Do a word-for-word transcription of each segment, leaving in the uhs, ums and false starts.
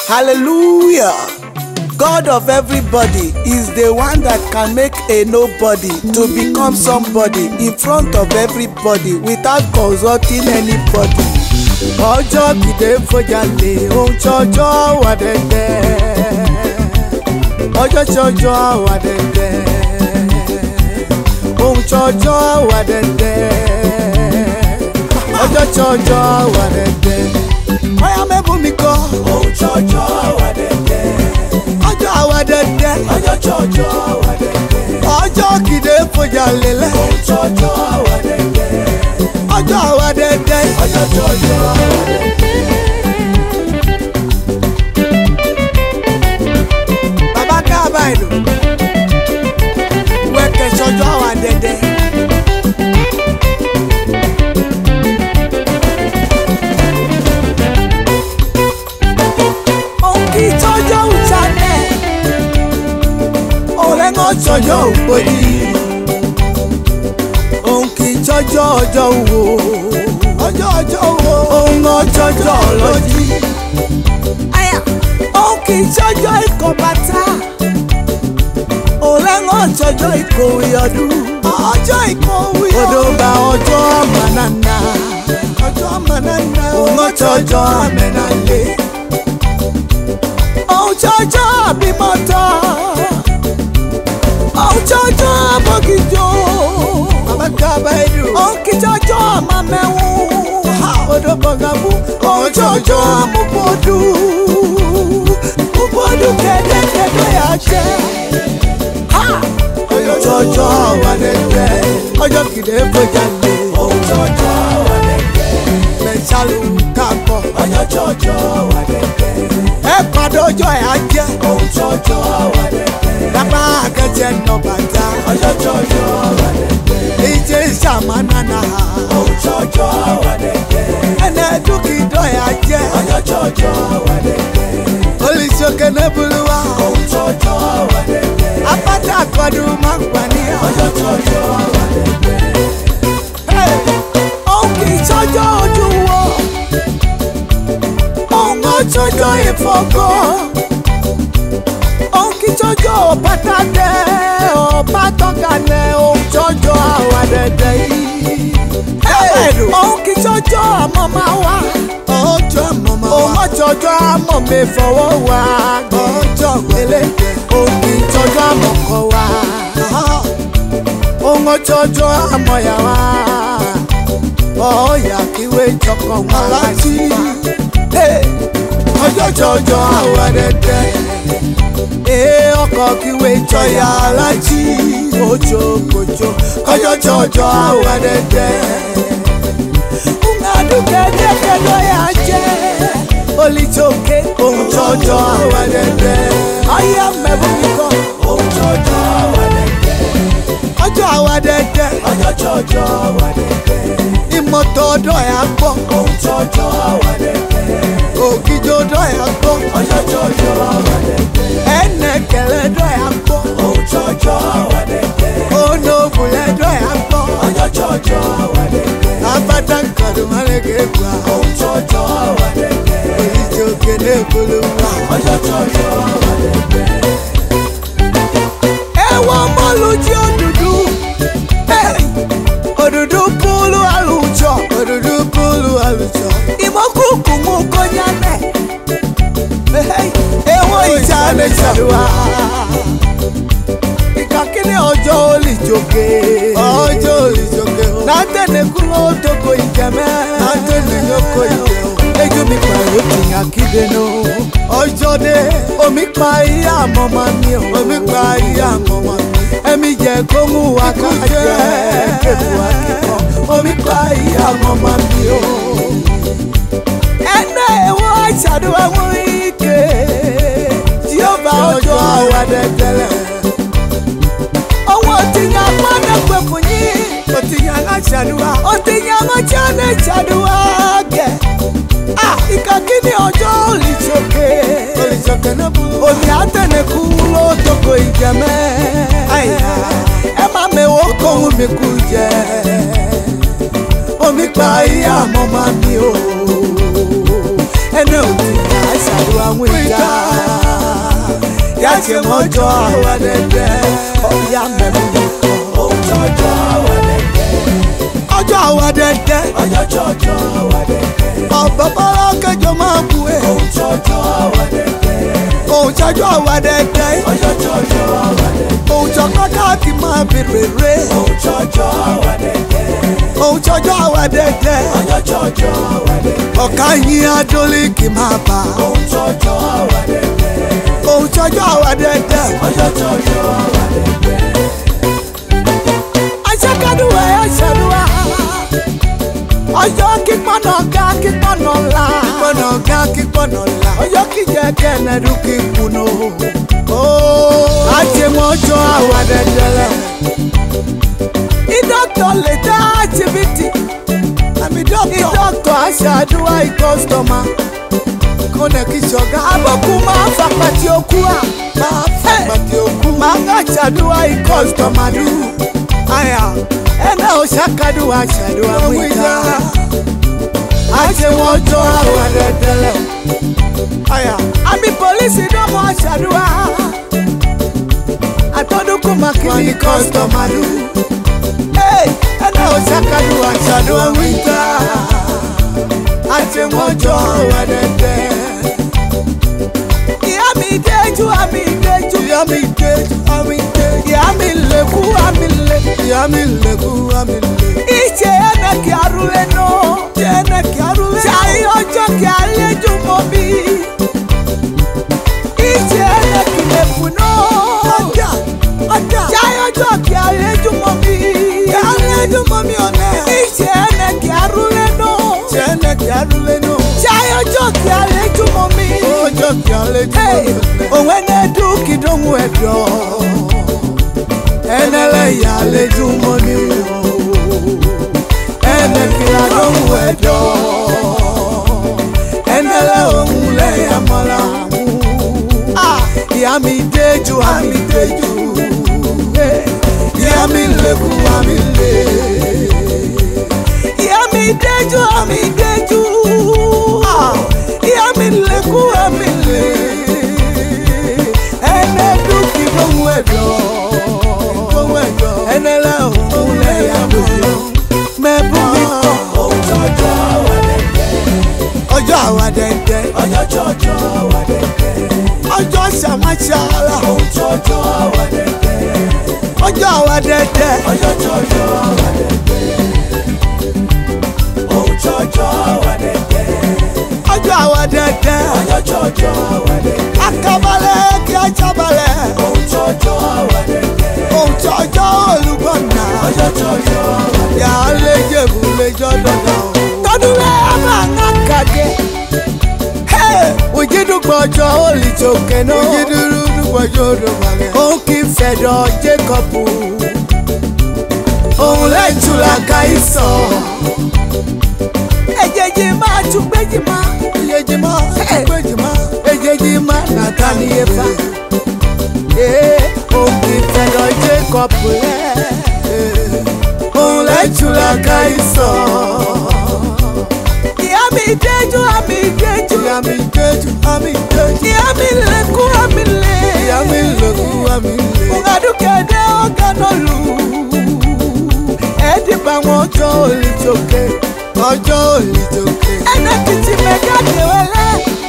Hallelujah. God of everybody is the one that can make a nobody to become somebody in front of everybody without consulting anybody. Ọjọ́ kìdé fojàlè ohun ṣọjọ́ wà dẹ̀dẹ̀. Ọjọ́ ṣọjọ́ wà dẹ̀dẹ̀. Ohun ṣọjọ́ wà dẹ̀dẹ̀. Ọjọ́ ṣọjọ́ wà dẹ̀dẹ̀. Ọya mẹ́bùn mi kọ́. Ohun ṣọjọ́ wà dẹ̀dẹ̀. Ọjọ́ wà dẹ̀dẹ̀. Ọjọ́ ṣọjọ́ wà dẹ̀dẹ̀. Ọjọ́ kìdé fojàlè lẹ̀. Ohun ṣọjọ́ wà dẹ̀dẹ̀. Ọjọ́ wà dẹ̀dẹ̀. Ọjọ́ ṣọjọ́ wà dẹ̀dẹ̀. Bàbá kábàáyé wẹ̀kẹ̀ ṣọjọ́ wà dẹ̀dẹ̀. Òǹkì tọ́jọ́ òjàlẹ̀ ọ̀rẹ́ngọ́ tọ́jọ́ ògbódì. Òǹkì tọ́jọ́ ọjọ́ wo ọjọ́ ọjọ́ wo òun ọjọ́jọ́ ọlọ́jì. Òǹkì tọ́jọ́ ikọ̀ bàtà ọ̀rẹ́ngọ́ tọ́jọ́ ìkòwé ọdún. Ọjọ́ ìkòwé ọdún odòba ọjọ́ mànàna ọjọ́ mànàna òun ọjọ́jọ́ àmẹ́nàlé. Ọjọ́jọ́ bímọ́tọ́ ọjọ́jọ́ bọ́gìjọ́ abakabaedu ọkìjọ́jọ́ mamẹ́wù odòbọ̀gàbù ọjọ́jọ́ mùbọ́dù mùbọ́dù kẹ́dẹ́kẹ́dẹ́ yà jẹ́ ọjọ́jọ́ wà lẹ́gbẹ́ ọjọ́ kìdé bọ́jàlè ọjọ́jọ́ wà lẹ́gbẹ́ mẹ́sàlù kápọ̀ ọjọ́jọ́ wà lẹ́gbẹ́ ẹ padà ọjọ́ ẹ̀ á jẹ́ ọjọ́jọ́ wà lẹ́gbẹ́ lápá akẹ́jẹ́ nọ bàtà ọjọ́jọ́ wà lẹ́gbẹ́ ìjẹ́ ìṣàmánánà ọjọ́jọ́ wà lẹ́gbẹ́ ẹnẹ́ dúkìdọ́ ẹ̀ á jẹ́ ọjọ́jọ́ wà lẹ́gbẹ́ olùsókè nebuluwa ọjọ́jọ́ wà lẹ́gbẹ́ apáta àkọ́dún máa ń pa ní ọjọ́jọ́ wà lẹ́gbẹ́ òǹkì ìtọ́jọ́ ojú wo òun ọjọ́jọ́ ìfọ̀gọ́ òǹkì ìtọ́jọ́ ọ̀bátàdẹ́ ọ̀bátọ́kàlẹ̀ òǹjọ́jọ́ àwàdẹ̀dẹ̀ yìí. Òǹkì ìtọ́jọ́ àmọ́ máa wá ọjọ́ àmọ́ máa wá òun ọjọ́jọ́ àmọ́ mi fọwọ́ wá ọjọ́ wẹlé òǹkì ìtọ́jọ́ àmọ́ kọ́ wá òun ọjọ́jọ́ àmọ́ yà wá ọ̀ọ́yà kíwé jọkọ̀ wọn láti ọjọ́jọ́jọ́ àwàdẹ̀dẹ̀ ee ọkọ̀ kíwé jọyà láti ojokojo ọjọ́jọ́jọ́ àwàdẹ̀dẹ̀ ńgàdùkẹ́dẹ́kẹ́dọ́ yà jẹ́ olùjókè òǹjọ́jọ́ àwàdẹ̀dẹ̀ ayé mẹ́bùnìkọ́ òǹjọ́jọ́ àwàdẹ̀dẹ̀ ọjọ́ àwàdẹ̀dẹ̀ ọjọ́jọ́jọ́ àwàdẹ̀dẹ̀ ìmọ̀tọ́ ọdọ́ ẹ̀ á gbọ́ òǹjọ́jọ́ àwàdẹ̀dẹ̀ ògìjọ ọdọ́ ẹ̀ á gbọ́ ọjọ́jọ́jọ́ àwàdẹ̀dẹ̀ ẹnẹkẹlẹ ọdọ́ ẹ̀ á gbọ́ òǹjọ́jọ́ àwàdẹ̀dẹ̀ onóbùlẹ̀ ọdọ́ ẹ̀ á gbọ́ ọjọ́jọ́jọ́ àwàdẹ̀dẹ̀ abátankàdùmálẹ̀kẹ̀ gbà òǹjọ́jọ́ àwàdẹ̀dẹ̀ olùjókè nebuluwa ọjọ́jọ́jọ́ àwàdẹ̀dẹ̀ ẹ̀wọ̀n mọ́lùjí òdùdú òdùdú púlù àlùjọ òdùdú púlù àlùjọ ìmọ̀kùkù mú kọ́nyálẹ̀ ẹ̀wọ̀n ìjàlẹ̀ ṣàdùwà ìkàkiri ọjọ́ olùjókè ọjọ́ olùjókè nàtẹ̀nẹ̀kú ló dókò ìjẹ̀mẹ́ nàtẹ̀nẹ̀yọkọ̀ ìjẹ̀ ẹjọ́ mi pa ìròyìn àkídẹ́nu ọjọ́ dé omi pa iye àmọ́ máa ní o omi pa iye àmọ́ máa ní ẹ̀mí jẹ́ kó mú wa ká jẹ́ kébù akíkọ́ omi pa iye àmọ́ máa ní o ẹ̀nà ẹ̀wọ̀n àṣàdúrà mú ike tí ó bá ọjọ́ àwàdẹ̀dẹ̀lẹ̀ owó tí yàn pàdé pé fún yín ó ti yàn láṣàdúrà ó ti yàn mọ́jà ní ìṣàdúrà gẹ̀ ìkàkíní ọjọ́ olùjókè olùjókè náà bú omi àtẹnẹkù ló tókò ìjẹmẹ ẹ má mẹ́wọ́ kóhun mi kú jẹ omi pa iye àmọ́ máa mi o ẹni ò ti yà á ṣàdúrà àwọn ìjà Yache mojo awadede Oya memu Ojojo awadede Ojo awadede Ojojo awadede Obabala kejo mabue Ojojo awadede Ojojo awadede Ojojo awadede Ojojo kaki mabirere Ojojo awadede Ojojo awadede Ojojo awadede Okanyi adoli kimaba Ojojo awadede Ojojo awadede Ojojo awadede Ashakaduwa Ashadua Ojo kikpono ga kikpono la Kikpono ga kikpono la Ojo kije kene du kikuno Oh Ache mojo awadede I doctor leta activity I'm a doctor I doctor Ashadua I customer Kone kishoga abokuma fakpati okua Ma fakpati okua Manga chadua I customer du Aya Ena oshakadu ashadua mwita Ache mojo awadedele Aya Ami polisi domo ashadua Atodu kumakini customer du Hey Ena oshakadu ashadua mwita Ache mojo awadedele Yami deju, yami deju, yami deju, yami deju, yami leku, yami le, yami leku, yami le. Iche ene kiarule no, ene kiarule. Chai ojo kiale jumobi. Iche ene kileku no, ada, ada. Chai ojo kiale jumobi, kiale jumobi one. Iche ene kiarule no, ene kiarule no. Chai ojo kiale jumobi. Ojo kiale jumobi. Owene du kidongu edo Enele ya le jumobi Ene kila dongu edo Enele omule ya mola Ah, yami deju, yami deju Yami leku, yami le Yami deju, yami deju Ah, yami leku, yami le Ene duki bonwedo Bonwedo Ene la umule ya bulo Mebumiko Ojojo awadede Ojo awadede Ojojo awadede Ojo samachala Ojojo awadede Ojo awadede Ojojo awadede Ojojo awadede Ojo awadede Ojojo awadede Akabale ki ajabale Ojojo awadede Ojojo olubona Ojojo ya lejebu lejododo Todule ama ngakage Hey ujidu gbojo olijoke no Ujidu gbojo domage Onki fedo Jacobu Onle chula kaiso Ejeji ma chukbeji ma Ejeji ma chukbeji ma Ejeji ma natani efa Eh, onki felo Jacob le Onle chula kaiso Yami deju, yami deju Yami deju, yami deju Yami leku, yami le Yami leku, yami le Ungadu kede oganolu Edi bango ojo olijoke Ojo olijoke Ene kiti megade wele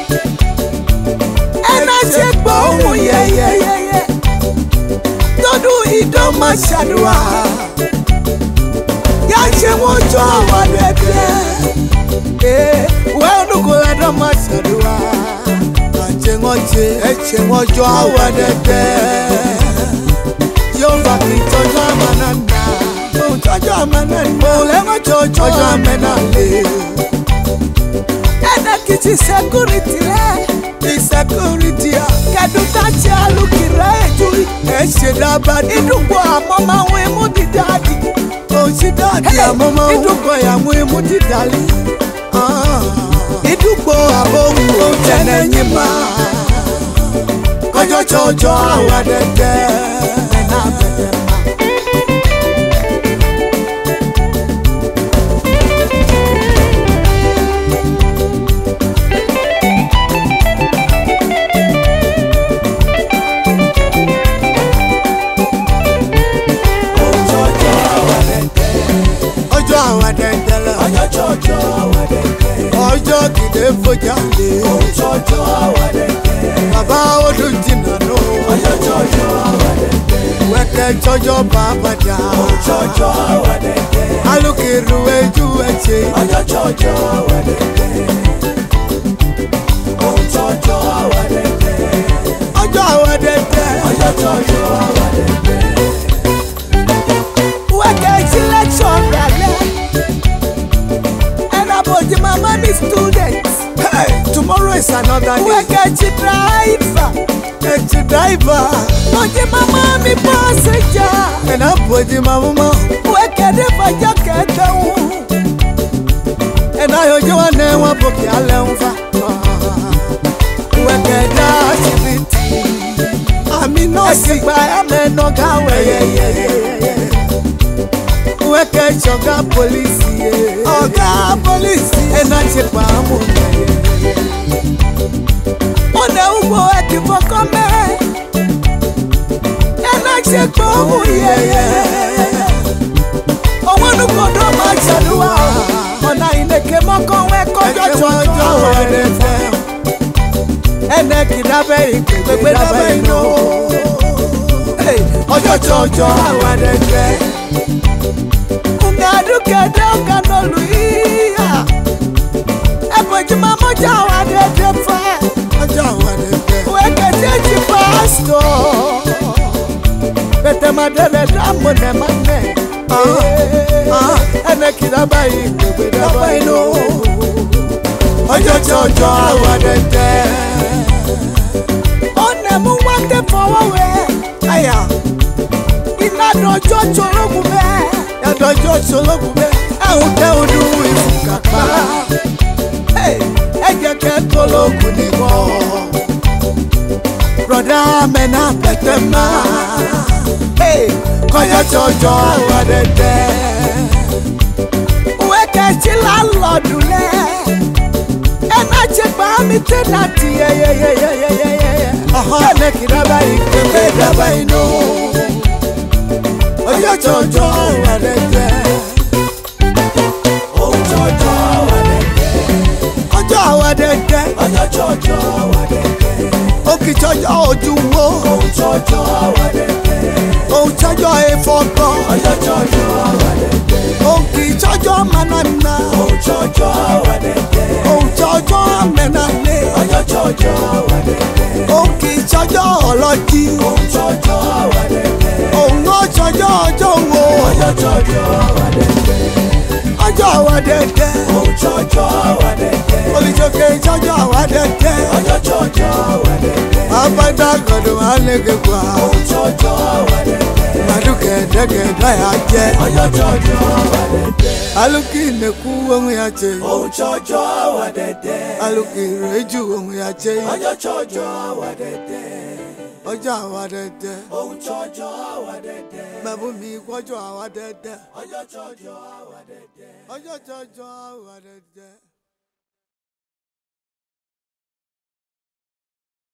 Ene chekbo umu ye ye ye ye Todu ido mashadua Yache mojo awadede Eh, weonukula do mashadua Ache ngoche, eche mojo awadede Yomba kitojo amananda Ojo amananda Olema jojo Ojo amenale Ene kiti security le Di security ya Kedu tachi alukire ejuri Eshe dabadi Idugbo amoma wimu di dadi Oshi dadi amoma wimu Idugbo ya wimu di dali Idugbo abomu Ojene nyima Kojo jojo awadede Nena bedema jọjọ wà dẹ̀dẹ̀. Ọjọ́ kìdé fojà lé. Ohun jọjọ wà dẹ̀dẹ̀. Bàbá ọdún jìnnà nù. Ọjọ́ jọjọ wà dẹ̀dẹ̀. Wẹ́kẹ́ jọjọ bàbá dà. Ohun jọjọ wà dẹ̀dẹ̀. Alùkìrù ejú ẹ̀jẹ̀. Ọjọ́ jọjọ wà dẹ̀dẹ̀. Ohun jọjọ wà dẹ̀dẹ̀. Ọjọ́ wà dẹ̀dẹ̀. Ọjọ́ jọjọ wà dẹ̀dẹ̀. Wẹ́kẹ́ ìṣílẹ̀ṣọ̀ rẹ̀. And about the mama the students. Hey, tomorrow is another day. Wẹ́kẹ́ ìṣí driver. Ẹ̀jẹ̀ driver. Bọ̀dé mama mi passenger. And about the mama. Wẹ́kẹ́ dé fàjà kẹ̀kẹ́ wù. And I heard you want to know what you are learning for. Wẹ́kẹ́ dá ṣìbìtì. Àmì náà sì gba ẹ̀mẹ́ náà káwé yẹ̀yẹ̀. Wẹ́kẹ́ ṣọ̀gá pólísì yẹ. Ọ̀gá pólísì ẹ̀ náà ṣe pa á mú yẹ. Ó lè ń wo ẹ̀kí fọkàn mẹ́. Ẹ̀ náà ṣe pa á mú yẹ. Owó nùkọ̀dọ̀ máa ṣàdúrà. Ọ̀nà ìlẹ̀kẹ̀ mọ́kàn wẹ́ kọjọ́ jọjọ́ wẹ̀ rẹ̀ fẹ́. Ẹnẹ kì dábẹ́ ìpè pépé dábẹ́ inú. Ọjọ́ jọjọ́ àwọn ẹ̀dẹ̀gbẹ́. Adukede okanolu iya. Ebojima moja wadede fa. Moja wadede. Wekete ji pastor. Bete madele damo ne mane. Ah ah. Ene kidaba yi gbegbe daba ino. Ojo jojo wadede. One mu wate fowowe. Aya. Ina dojo chorogu be. Yàdọ̀jọ́ ṣológun bẹ́ẹ̀ ẹ̀hún tẹ́ odú ìfúkàpá. Ẹ̀jẹ̀ kẹ́kọ̀ọ́ lóògùn nìkan. Brọ̀dá mẹ́nà pẹ̀tẹ́ máa. Kọ́yọ̀ jọjọ àwọn dẹ́dẹ́. Wẹ́kẹ̀ tí láńlọ́ọ̀dù lẹ̀. Ẹ̀nà ṣe gbà mí tẹ́ láti yẹ́yẹ́yẹ́yẹ́yẹ́yẹ́. Ẹ̀nà kì dábàá yìí pépé dábàá inú. Ọjọ́ jọjọ wà dẹ̀dẹ̀. Ohun jọjọ wà dẹ̀dẹ̀. Ọjọ́ wà dẹ̀dẹ̀. Ọjọ́ jọjọ wà dẹ̀dẹ̀. Òkè jọjọ ojú wo. Ohun jọjọ wà dẹ̀dẹ̀. Ohun jọjọ ìfọ̀gbọ́. Ọjọ́ jọjọ wà dẹ̀dẹ̀. Òkè jọjọ manana. Ohun jọjọ wà dẹ̀dẹ̀. Ohun jọjọ mẹ́nàlé. Ọjọ́ jọjọ wà dẹ̀dẹ̀. Òkè jọjọ ọlọ́jì. Ohun jọjọ wà dẹ̀dẹ̀. Ohun ọjọ́ ọjọ́ wo. Ọjọ́ jọjọ wà dẹ̀dẹ̀. Ọjọ́ wà dẹ̀dẹ̀. Ohun jọjọ wà dẹ̀dẹ̀. Olùjọ́kẹ́ jọjọ wà dẹ̀dẹ̀. Ọjọ́ jọjọ wà dẹ̀dẹ̀. Abada gọdọ wà lẹ́gẹ̀gbà. Ohun jọjọ wà dẹ̀dẹ̀. Màdùkẹ́ dẹ́gẹ̀dá yà jẹ́. Ọjọ́ jọjọ wà dẹ̀dẹ̀. Alùkì nẹ̀kú ohun yà jẹ́. Ohun jọjọ wà dẹ̀dẹ̀. Alùkì rẹ̀jú ohun yà jẹ́. Ọjọ́ jọjọ wà dẹ̀dẹ̀. Ọjọ́ àwa dẹ̀dẹ̀. Ohun jọjọ àwa dẹ̀dẹ̀. Mẹ̀bú mi kọjọ́ àwa dẹ̀dẹ̀. Ọjọ́ jọjọ àwa dẹ̀dẹ̀. Ọjọ́ jọjọ àwa dẹ̀dẹ̀.